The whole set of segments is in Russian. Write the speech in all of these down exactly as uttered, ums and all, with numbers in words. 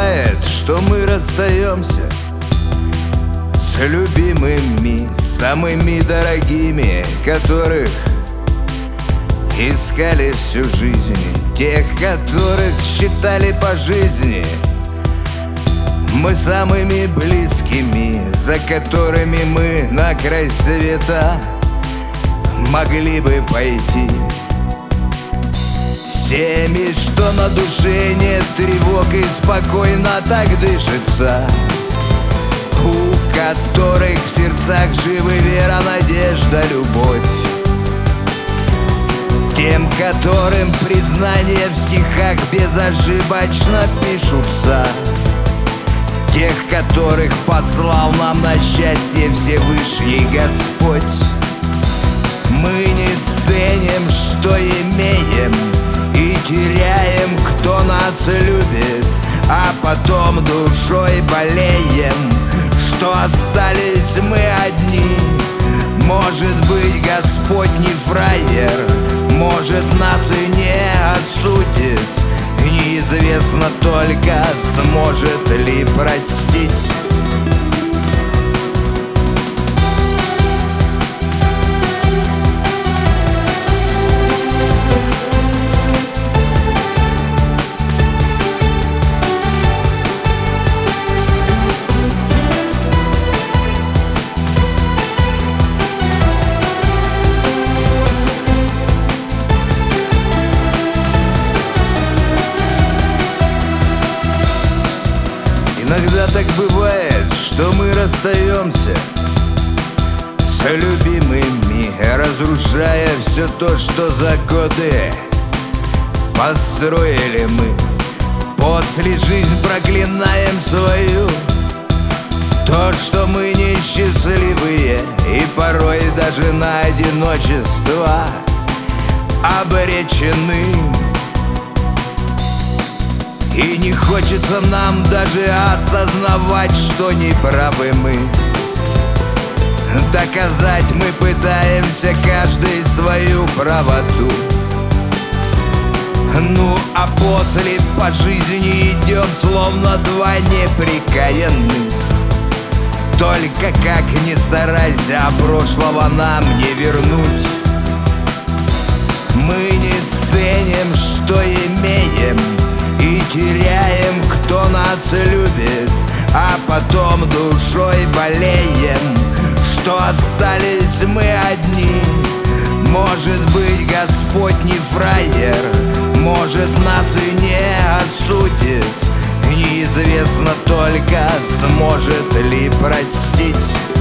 бывает, что мы расстаемся с любимыми, самыми дорогими, которых искали всю жизнь, тех, которых считали по жизни мы самыми близкими, за которыми мы на край света могли бы пойти. С теми, что на душе нет тревог и спокойно так дышится, у которых в сердцах живы вера, надежда, любовь. Тем, которым признания в стихах безошибочно пишутся, тех, которых послал нам на счастье Всевышний Господь. Мы не ценим, что имеем, и теряем, кто нас любит, а потом душой болеем, что остались мы одни. Может быть, Господь не фраер, может, нас и не осудит, неизвестно только, сможет ли простить. Иногда так бывает, что мы расстаемся с любимыми, разрушая все то, что за годы построили мы. После жизнь проклинаем свою, то, что мы несчастливые и порой даже на одиночество обречены. И не хочется нам даже осознавать, что неправы мы. Доказать мы пытаемся каждый свою правоту. Ну а после по жизни идем, словно два неприкаянных. Только как ни старайся, а прошлого нам не вернуть. Мы не ценим, что имеем, и теряем, кто нас любит, а потом душой болеем, что остались мы одни. Может быть, Господь не фраер, может, нас и не осудит, неизвестно только, сможет ли простить.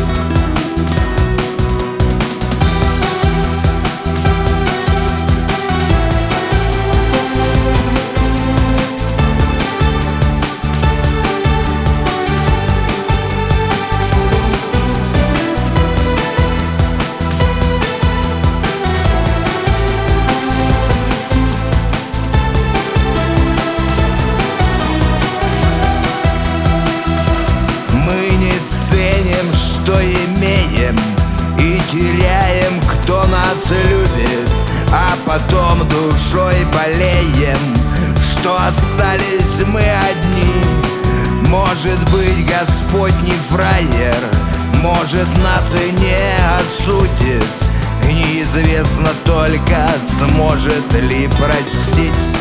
Что имеем, и теряем, кто нас любит, а потом душой болеем, что остались мы одни. Может быть, Господь не фраер, может, нас и не осудит, неизвестно только, сможет ли простить.